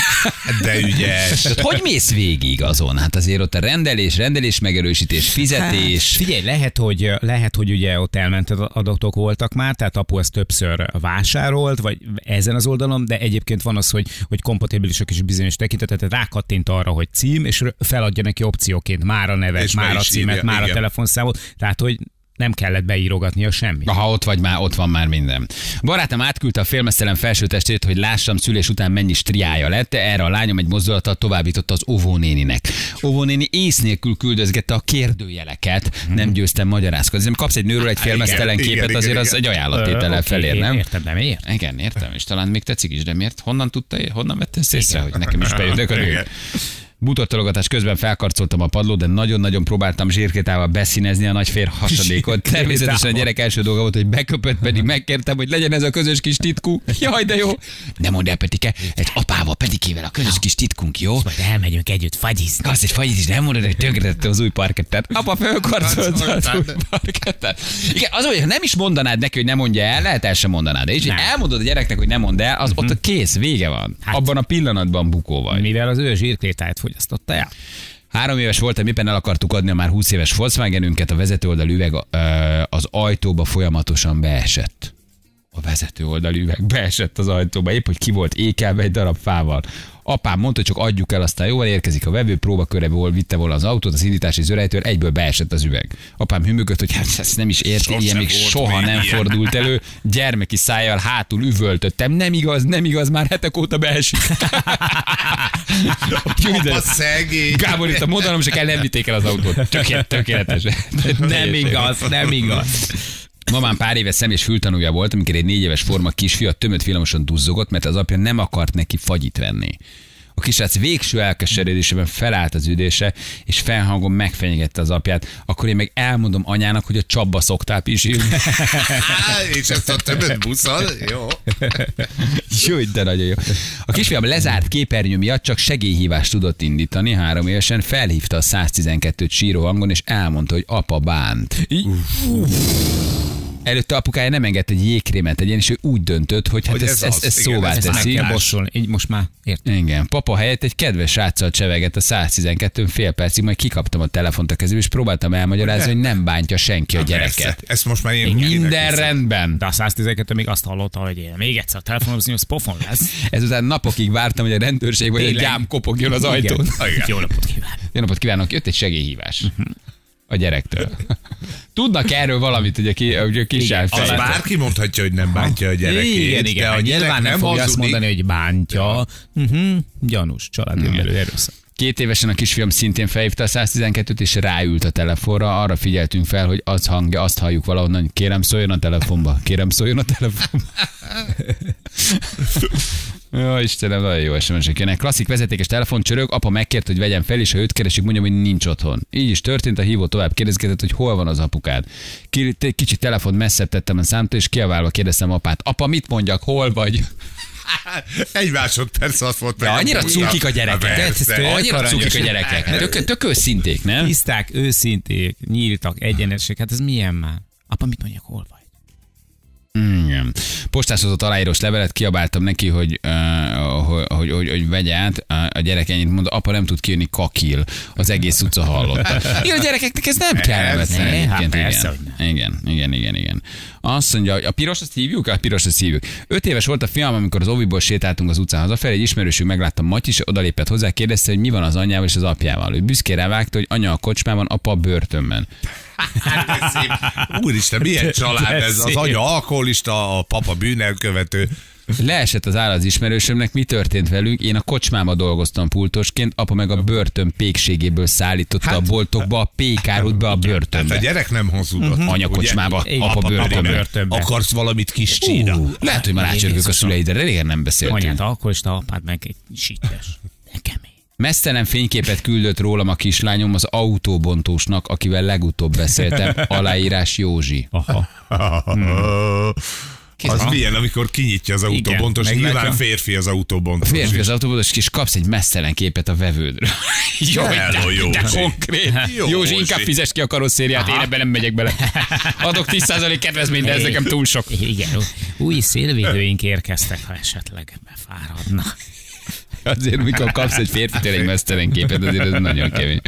De ügyes. Tehát hogy mész végig azon? Hát azért ott a rendelés, rendelés megerősítés, fizetés. Hát, figyelj, lehet, hogy, lehet, hogy ugye ott elmentett adatok voltak már, tehát apu ezt többször vásárolt, vagy ezen az oldalon, de egyébként van az, hogy, hogy kompatibilisek is bizonyos tekintetet, tehát rákattint arra, hogy cím, és feladja neki opcióként már a nevet, És már be a is címet, írja, már igen. a telefonszámot, tehát hogy nem kellett beírogatnia semmit. Ha ott vagy már, ott van már minden. Barátom átküldte a félmeztelen felsőtestét, hogy lássam szülés után mennyi striája lett, erre a lányom egy mozdulattal továbbította az óvónéninek. Óvónéni ész nélkül küldözgette a kérdőjeleket, hmm. nem győztem magyarázkodni. Kapsz egy nőről egy félmeztelen igen, képet, igen, azért igen, az igen. egy ajánlattétellel Oké, felér, én nem? Értem, nem miért? Igen, értem, és talán még tetszik is, de miért? Honnan tudta, honnan vette ezt észre, hogy nekem is bejöttek a nők? Bútortologatás közben felkarcoltam a padlót, de nagyon-nagyon próbáltam zsírkétával beszínezni a nagyfér hasadékot. Természetesen a gyerek első dolga volt, hogy beköpött, pedig megkértem, hogy legyen ez a közös kis titkú. Jaj, de jó. Nem mondd el, Petike, egy apával, Petikével a közös kis titkunk, jó? Majd elmegyünk együtt fagyizni. Azt egy fagyizni, nem mondod, hogy tönkretette az új parkettet. Apa fölkarcolta az új parkettet. Igen, az, hogy nem is mondanád neki, hogy nem mondja el, lehet el sem mondanád. És Nem. elmondod a gyereknek, hogy nem mondd el, az ott a kész, vége van. Hát- Abban a pillanatban bukó vagy. Mivel az ő zsírkrétáját fogyasztotta el. Három éves voltam, éppen el akartuk adni a már húsz éves Volkswagenünket, a vezető oldal üveg ö, az ajtóba folyamatosan beesett. A vezető oldal üveg beesett az ajtóba, épp hogy ki volt ékelve egy darab fával. Apám mondta, hogy csak adjuk el, aztán jóval érkezik a vevő, próbakörre hol vitte volna az autót, az indítási zörejtől egyből beesett az üveg. Apám hümmögött, hogy hát ezt nem is érti, Sosem ilyen még volt soha még nem ilyen. fordult elő. Gyermeki szájjal hátul üvöltöttem. Nem igaz, nem igaz, már hetek óta beesik. Apa szegény. Gábor, itt a mondanom, se kell, nem vitték el az autót. Tökélet, tökéletes. Nem igaz, nem igaz. Mamám pár éves szem és fültanúja volt, amikor egy négy éves forma kisfiú a tömött villamoson duzzogott, mert az apja nem akart neki fagyit venni. A kisrác végső elkeseredésében felállt az üdése, és felhangon megfenyegette az apját. Akkor én meg elmondom anyának, hogy a Csabba szoktál pisilni. És ezt a többet buszal? Jó. Jó, de nagyon jó. A kisfiam lezárt képernyő miatt csak segélyhívást tudott indítani, három évesen felhívta a száztizenkettőt síró hangon, és elmondta, hogy apa bánt. Előtte apukája nem engedte, hogy jégkrémet tegyen, és ő úgy döntött, hogy, hát Hogy ezt, ez ezt, az, ezt igen, szóvá ezt Ezt meg teszi. kell bossolni. Így most már értem. Igen, papa helyett egy kedves sráccal csevegett a száztizenkettőn fél percig, majd kikaptam a telefont a kezébe, és próbáltam elmagyarázni, hogy nem bántja senki a gyereket. Persze. Ezt most már én Minden rendben. De a száztizenkettő még azt hallotta, hogy én még egyszer a telefonozni, az pofon lesz. Ezután napokig vártam, hogy a rendőrség vagy egy Tényleg? gyám kopogjon az ajtón. Igen. Jó napot kívánok. Jó napot kívánok, jött egy segélyhívás a gyerektől. Tudnak erről valamit, hogy a, ki, hogy a kis Igen, elfelejtett. Az bárki mondhatja, hogy nem bántja a gyerekét. Igen, de igen. a A gyerek nyilván nem fogja azt hazudik. mondani, hogy bántja. Uh-huh. Gyanús, családi belül erőszak. Két évesen a kisfiam szintén felhívta a száztizenkettőt, és ráült a telefonra. Arra figyeltünk fel, hogy az hangja, azt halljuk valahonnan, hogy kérem szóljon a telefonba. Kérem szóljon a telefonba. Jó, Istenem, nagyon jó es em es-ek jönnek. Klasszik vezetékes telefon csörög, apa megkért, hogy vegyem fel, és ha őt keresik, mondjam, hogy nincs otthon. Így is történt, a hívó tovább kérdezgetett, hogy hol van az apukád. Kicsit telefont messzebb tettem a számtól, és kiabálva kérdeztem apát, apa, mit mondjak, hol vagy? Egy másodperc azt volt meg. De annyira cukik a gyerekek. Persze. Annyira cukik a gyerekek. Hát tök, tök őszinték, nem? Tiszták, őszinték, nyíltak, egyenesek. Hát ez milyen már? Apa, mit mondjak, hol vagy? Igen. Postáshozott aláírós levelet, kiabáltam neki, hogy, uh, hogy, hogy, hogy, hogy vegye át. A gyerek ennyit mondta, apa nem tud kijönni, kakil. Az egész utca hallott. Igen, a gyerekeknek ez nem kellemetlen egyébként. Igen. igen, igen, igen, igen. Azt mondja, hogy a piros azt hívjuk? A piros azt hívjuk. Öt éves volt a fiam, amikor az óviból sétáltunk az utcán hazafelé, egy ismerősünk meglátta Matyi, és odalépett hozzá, kérdezte, hogy mi van az anyjával és az apjával. Ő büszkén rávágta, hogy anya a kocsmában, apa a börtönben. Hát, szép. Úristen, milyen család ez? Az anya alkoholista, a papa bűnelkövető. Leesett az áll az ismerősömnek, mi történt velünk? Én a kocsmába dolgoztam pultosként, apa meg a börtön pékségéből szállította hát, a boltokba, a pékárút be a börtönbe. Hát a gyerek nem hazudott. Uh-huh. Anya kocsmába, ugye? apa, apa börtönbe. börtönbe. Akarsz valamit kis csíra? Uh, lehet, hogy már rácsörgök a szüleid, de régen nem beszéltünk. Anyát alkoholista, apád meg egy sítes. Nekem én. Mesztelen fényképet küldött rólam a kislányom az autóbontósnak, akivel legutóbb beszéltem, aláírás Józsi. Aha. Hmm. Az milyen, amikor kinyitja az autóbontos, igen, nyilván férfi az autóbontos. Férfi az autóbontos, és kapsz egy mesztelen képet a vevődről. Jó, Hello, de, de konkrét. Józsi, Józsi, inkább fizes ki a karosszériát, én ebben nem megyek bele. Adok tíz százalék kedvezményt, de ez nekem túl sok. Igen, új szélvédőink érkeztek, ha esetleg befáradna. Azért, mikor kapsz egy férfitől egy mesztelen képet, azért ez nagyon kevés.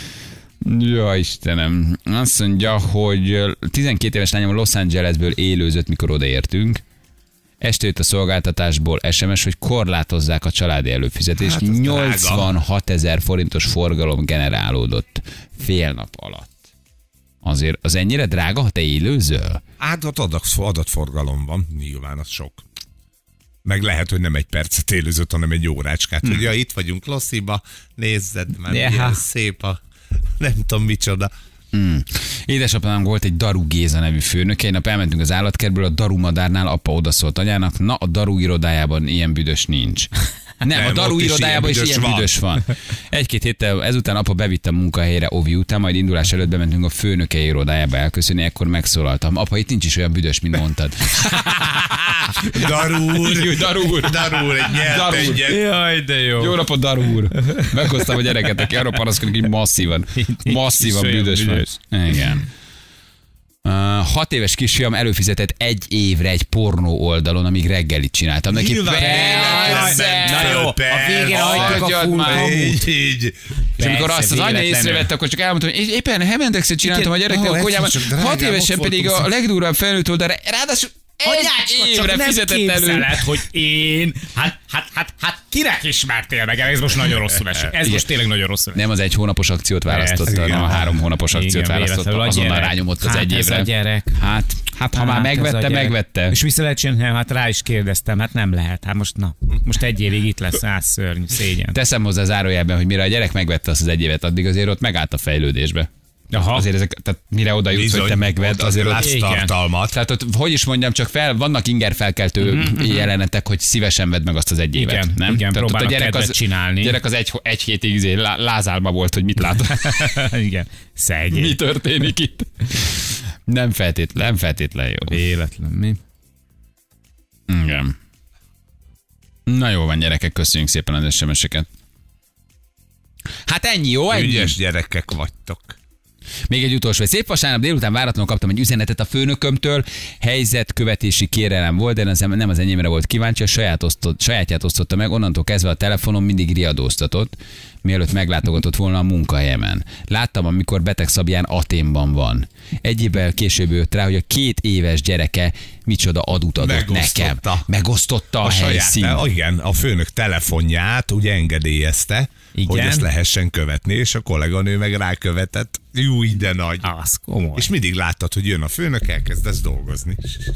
Ja, Istenem. Azt mondja, hogy tizenkét éves lányom Los Angelesből élőzött, mikor odaértünk. Este jött a szolgáltatásból es em es, hogy korlátozzák a családi előfizetést. Hát nyolcvanhat ezer forintos forgalom generálódott fél nap alatt. Azért az ennyire drága, ha te élőzöl? Hát ott adat, adatforgalom van, nyilván az sok. Meg lehet, hogy nem egy percet élőzött, hanem egy órácskát. Hmm. Ugye itt vagyunk Lossziba, nézzed már, yeah. Milyen szép a nem tudom micsoda. Hmm. Édesapám volt egy Daru Géza nevű főnöke, egy nap elmentünk az állatkertből, a Daru madárnál, apa odaszólt anyának, na a Daru irodájában ilyen büdös nincs. Nem, nem a Daru irodájában is ilyen van. büdös van. Egy-két héttel ezután apa bevitt a munkahelyre Ovi után, majd indulás előtt bementünk a főnöke irodájába elköszönni, ekkor megszólaltam. Apa, itt nincs is olyan büdös, mint mondtad. Darúr. Darúr. Darúr, egy nyert egyet. Jaj, de jó. Jó napot, Darúr. Meghoztam a gyereket, aki arra panaszkodik, hogy masszívan. Masszívan büdös van. Igen. Uh, hat éves kisfiam előfizetett egy évre egy pornó oldalon, amíg reggelit csináltam neki. Persze! Na jó, a végén hagyjuk a fullhamut. És amikor azt az anya észrevette, akkor csak elmondtam, hogy éppen Hemendexet csináltam a gyereknek a konyhában, hat évesen pedig a legdurvább felnőtt oldalra, ráadásul egy évre fizetett elő. Hogy én, hát, hát, hát, hát kinek ismertél meg? Ez most nagyon rosszul esik. Ez most tényleg nagyon rosszul esik. Nem az egy hónapos akciót választotta, nem a három hónapos akciót választotta, azonnal rányomott az egy évre. Hát ez a gyerek. Hát, hát ha már megvette, megvette. És vissza lehet csinálni, hát rá is kérdeztem, hát nem lehet. Hát most na, most egy évig itt lesz, ász szörny, szégyen. Teszem hozzá zárójelben, hogy mire a gyerek megvette azt az egy évet, addig azért ott megállt a fejlődésbe. Aha. Azért ezek, tehát mire oda jutsz, hogy te megvedd, azért ott tartalmat. Tehát ott, hogy is mondjam, csak fel, vannak ingerfelkeltő mm-hmm. jelenetek, hogy szívesen vedd meg azt az egy évet. Igen, nem? Igen, tehát ott a gyerek az, csinálni. gyerek az egy, egy hétig izé, lázálma volt, hogy mit lát. Igen, szegény. Mi történik itt? Nem feltétlen, nem feltétlen jó. Véletlen, mi? Igen. Na jó van, gyerekek, köszönjük szépen az es em es-eket. Hát ennyi, jó? Ennyi. Ügyes gyerekek vagytok. Még egy utolsó, egy szép vasárnap délután váratlanul kaptam egy üzenetet a főnökömtől, helyzetkövetési kérelem volt, de az nem az enyémre volt kíváncsi, a saját osztott, sajátját osztotta meg, onnantól kezdve a telefonom mindig riadóztatott, mielőtt meglátogatott volna a munkahelyemen. Láttam, amikor beteg Szabján Athénban van. Egy évvel később jött rá, hogy a két éves gyereke micsoda adut adott Megosztotta. nekem. Megosztotta a, a helyszínt. Saját, igen, a főnök telefonját ugye engedélyezte, igen, hogy ezt lehessen követni, és a kolléganő meg rákövetett. Jó, de nagy. Az komoly. És mindig láttad, hogy jön a főnök, elkezdesz dolgozni.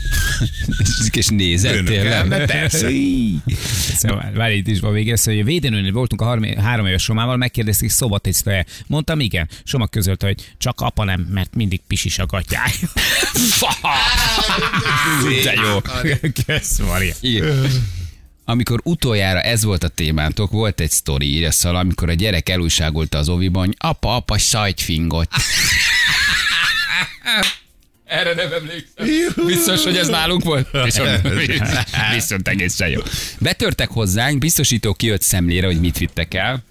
És nézett tényleg. Persze. Szóval, várj, itt is van végez, hogy a védenőnél voltunk a három éves Somával, megkérdezték, szobatésztője. Mondtam, igen. Soma közölte, hogy csak apa nem, mert mindig pisis a gatyája. De jó. Kösz, Maria. Amikor utoljára ez volt a témátok, volt egy sztori, írja Szala, amikor a gyerek elújságolta az oviban, hogy apa, apa, sajtfingot. Erre nem emlékszem. Biztos, hogy ez nálunk volt? Viszont, viszont egészen jó. Betörtek hozzánk, biztosító kijött szemlére, hogy mit vittek el.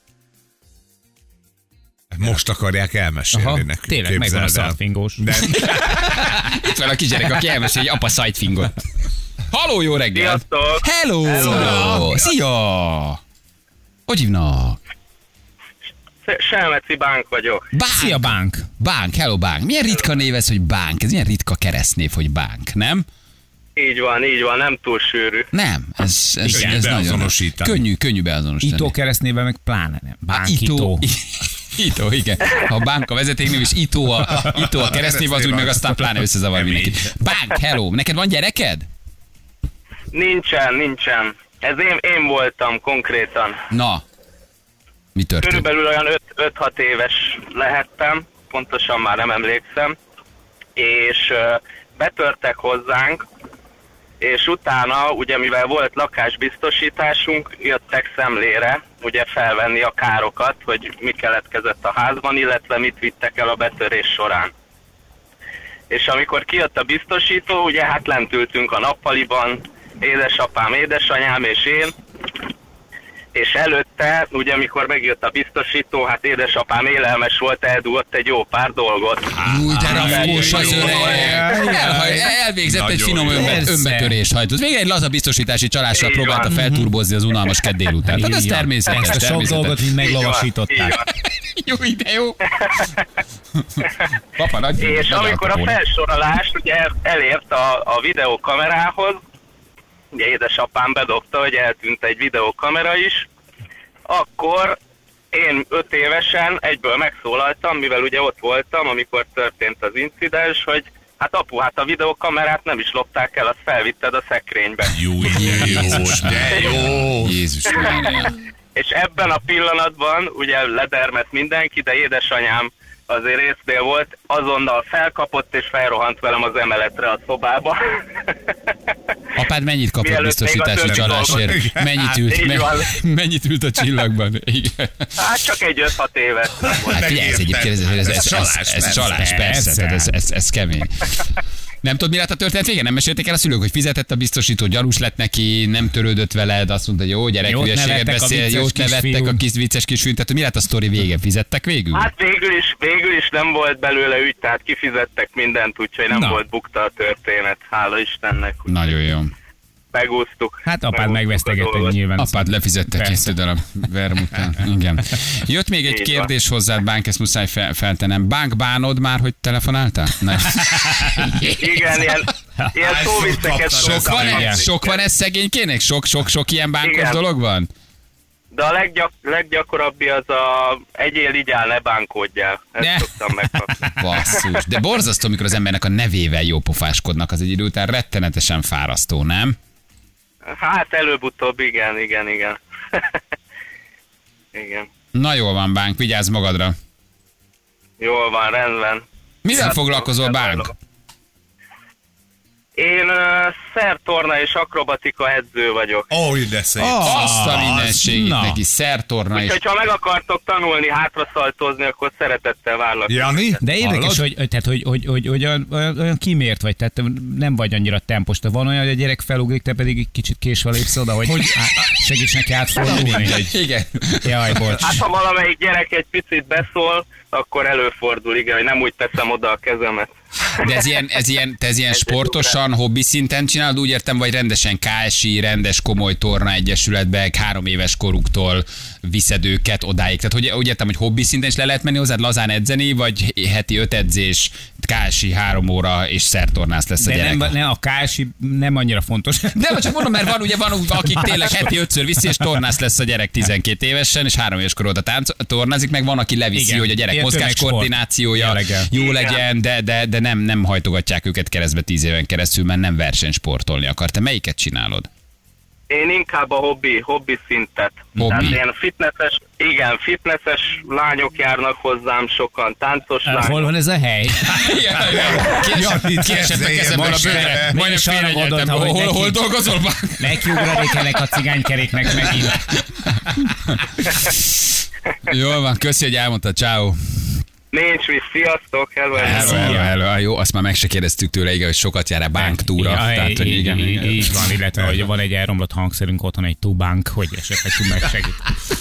Most akarják elmesélni Aha, nekünk. tényleg megvan a képzeld el. szarfingós. De Itt van a kisgyerek, aki elmesél, hogy apa szajtfingot. Haló, jó reggel! Sziasztok! Hello! Hello. Szia! Hogy hívnak? Selmeci Bánk vagyok. Bánk. Szia, Bánk! Bánk, hello Bánk. Milyen ritka név ez, hogy Bánk? Ez milyen ritka keresztnév, hogy Bánk, nem? Így van, így van, nem túl sűrű. Nem, ez, ez, Könnyű ez nagyon beazonosítani. könnyű, könnyű beazonosítani. Itó keresztnéven meg pláne nem. Bánk Ito. Itó. Ito, igen. Ha a Bánk a vezetéknév, és Ito a, Ito a keresztnév, az úgy meg aztán pláne összezavar mindenkit. Bánk, hello. Neked van gyereked? Nincsen, nincsen. Ez én, én voltam konkrétan. Na, mi történt? Körülbelül olyan öt-hat éves lehettem, pontosan már nem emlékszem, és ö, betörtek hozzánk, és utána, ugye mivel volt lakásbiztosításunk, jöttek szemlére, ugye felvenni a károkat, hogy mi keletkezett a házban, illetve mit vittek el a betörés során. És amikor kijött a biztosító, ugye hát lent ültünk a nappaliban, édesapám, édesanyám és én, és előtte, ugye amikor megjött a biztosító, hát édesapám élelmes volt, eldugott egy jó pár dolgot. Új, de rafkós az jó. öreg. El- Elvégzett egy Nagyon finom jó. önbe, Persze. önbetörést hajtott. Végre egy laza biztosítási csalással Így próbálta van. felturbozni az unalmas kedd délután. Tehát ez Így van. természetes. Ezt a sok természetes. dolgot mind Így van, így meglovasították. van. Jó, de jó. Papa, nagy, És nagy amikor a alkapóra. felsorolást ugye elért a, a videókamerához, ugye édesapám bedobta, hogy eltűnt egy videókamera is, akkor én öt évesen egyből megszólaltam, mivel ugye ott voltam, amikor történt az incidens, hogy hát apu, hát a videókamerát nem is lopták el, azt felvitted a szekrénybe. jó, de jó, de jó. Jézus Mária. És ebben a pillanatban ugye ledermett mindenki, de édesanyám azért észnél volt, azonnal felkapott és felrohant velem az emeletre a szobába. Apád mennyit kapott Mielőtt még a biztosítási többi csalásért? dolgot- Mennyit ült, Így me, van. mennyit ült a csillagban? Igen. Hát csak egy öt-hat éves. Hát figyelj, ez egyébként ez, ez, ez, ez, ez, ez csalás, persze, tehát ez, ez, ez kemény. Nem tudod, mi lett a történet vége? Nem mesélték el a szülők, hogy fizetett a biztosító, gyanús lett neki, nem törődött veled, azt mondta, hogy jó, gyerek, Jót hülyeséget nevettek a beszél, vicces jót nevettek a kisfiún. kis vicces kisfiún. Tehát mi lett a sztori vége? Fizettek végül? Hát végül is, végül is nem volt belőle ügy, tehát kifizettek mindent, úgyhogy nem Na. volt bukta a történet, hála Istennek. Nagyon jó. Megúsztuk. Hát apád Megúsztuk a megvesztegetett dolgot. nyilván. Apád lefizette Persze. két darab vermután. Igen. Jött még egy Így kérdés hozzád, Bánk, ezt muszáj fel, feltenem. Bánk, bánod már, hogy telefonáltál? Nem. Igen, ilyen, ilyen Hányszor szóvicceket kaptad Sok szoktam van, Igen. ez, mondani. sok van ez szegénykének? Sok, sok, sok ilyen bánkos Igen. dolog van? De a leggyak, leggyakorabbi az a egyél, igyál, ne bánkódjál. Ezt Ne. szoktam megkapni. Basszus. De borzasztó, amikor az embernek a nevével jópofáskodnak, az egy idő után rettenetesen fárasztó, nem? Hát előbb-utóbb, igen, igen, igen. Igen. Na jól van, Bánk, vigyázz magadra. Jól van, rendben. Mivel Sziasztok, foglalkozol, rendben. Bánk? Én uh, szertorna és akrobatika edző vagyok. Ó, de szép. Azt a Az, mindenségét na. neki, szertorna és... Úgyhogy ha meg akartok tanulni hátraszaltózni, akkor szeretettel várlak. Jani? De érdekes, hallod? hogy, hogy, tehát, hogy, hogy, hogy, hogy olyan, olyan, olyan kimért vagy, tehát nem vagy annyira tempos. Te van olyan, hogy a gyerek felugrik, te pedig egy kicsit késve lépsz oda, hogy á- segíts neki átfordulni. Igen. Jaj, bocs. Hát ha valamelyik gyerek egy picit beszól, akkor előfordul, igen, hogy nem úgy teszem oda a kezemet. De ez ilyen, ez ilyen, te ez ilyen sportosan, hobbi szinten csinálod, úgy értem, vagy rendesen ká es i, rendes komoly torna egyesületbe, három éves koruktól viszed őket odáig. Tehát hogy, úgy értem, hogy hobbi szinten is le lehet menni hozzád lazán edzeni, vagy heti öt edzés, ká es i három óra, és szertornász lesz a De gyerek. nem, nem, a ká es i nem annyira fontos. Nem, csak mondom, mert van, ugye van, akik tényleg heti ötször viszi, és tornász lesz a gyerek tizenkét évesen, és három éves kor óta tánc, tornázik, meg van, aki leviszi, Igen, hogy a gyerek ilyen mozgáskoordinációja jelleggel. jó Igen. legyen, de, de, de nem, nem hajtogatják őket keresztbe tíz éven keresztül, mert nem versenysportolni akar. Te melyiket csinálod? Én inkább a hobbi, hobbi szintet. Hobbi. Tehát ilyen fitnesses, igen, fitnesses lányok járnak hozzám sokan, táncos lányok. Hol van ez a hely? Jani, Kiesett a kezdje, kezemből a most bőre. se. Majdnem Mégis arra félrenyeltem. gondoltam, hogy Hol, hol neki- dolgozol, Bánk? Nekiugranék ennek a cigánykeréknek megint. Jól van, köszi, hogy elmondtad. Ciao. Nincs mit, sziasztok, hello, Hello, hello, hello. Jó, azt már meg se kérdeztük tőle, igen, hogy sokat jár a banktúra. Ja, Tehát, hogy igen, így, igen. így van, illetve hogy van egy elromlott hangszerünk otthon, egy tubank, hogy esetleg tud megsegíteni.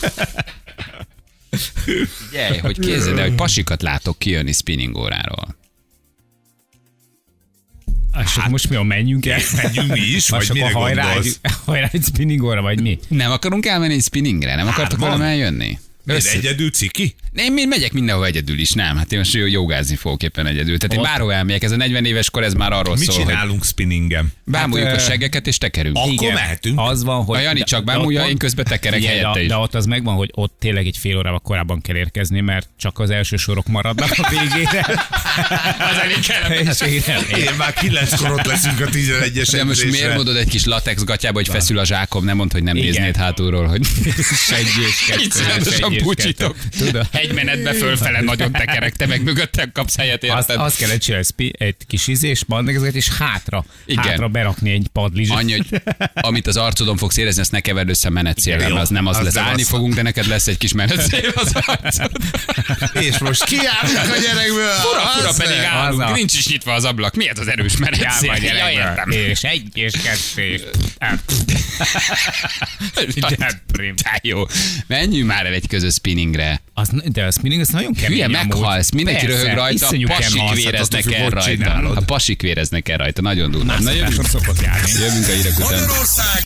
Figyelj, hogy kézzel, de hogy pasikat látok kijönni spinning óráról. Hát, hát most mi a menjünk el? Menjünk mi is, vagy mire hajrá, gondolsz? hajrá egy spinning óra, vagy mi? Nem akarunk elmenni egy spinningre? Nem akartok van. velem eljönni? Miért Össze- egyedül ciki? Én, én megyek mindenhol egyedül is, nem? Hát én most jogázni fogok éppen egyedül. Tehát én Ott- bárhol elmegyek, ez a negyven éves kor, ez már arról Mit szól, hogy csinálunk spinningen? bámuljuk Hát, a ö, seggeket és tekerünk. Akkor Igen, mehetünk. Az van, hogy... A Jani csak de- bámulja, de ott- én közben tekerek Figyelj, helyette de, is. de ott az megvan, hogy ott tényleg egy fél órával korábban kell érkezni, mert csak az első sorok maradnak a végére. Az elég kellemes. És igen, Én már kilenckor ott leszünk a tizenegyes De most miért mondod egy kis latex gatyába, hogy feszül a zsákom? Nem mondd, hogy nem Igen. néznéd hátulról, hogy Egy és kettő, így színálatosan egy és pucsitok. Tudom. Hegymenetbe fölfele nagyon tekerek, te meg mögöttem kapsz helyet, Azt, érted? azt kellett csinálni, spi- egy kis izés, bandegezget, és hátra, Igen. hátra berakni egy padlizsot. Annyi, hogy amit az arcodon fogsz érezni, azt ne keverd össze menetszéllel, Jó, mert az nem az az lesz. nem Állni az. fogunk, de neked lesz egy kis menetszél az arcod. És most kiállunk a gyerekből. Fura, fura Az pedig meg. állunk, Az a- nincs is nyitva az ablak. Miért az erős Ja, menetszél? vagy Ja, gyerekből. értem. És egy, és kettő, és... De prim. De jó. Menjünk már el egy közös spinningre. Az, de a spinning az nagyon kemény. Hülye, amúgy. meghalsz, mindenki Persze, röhög rajta, iszonyú pasik kemény. véreznek attól függ, el hogy rajta. csinálod. A pasik véreznek el rajta, nagyon durva. Na jövünk, Mászokásra szokott járni. jövünk a hírek után. Magyarország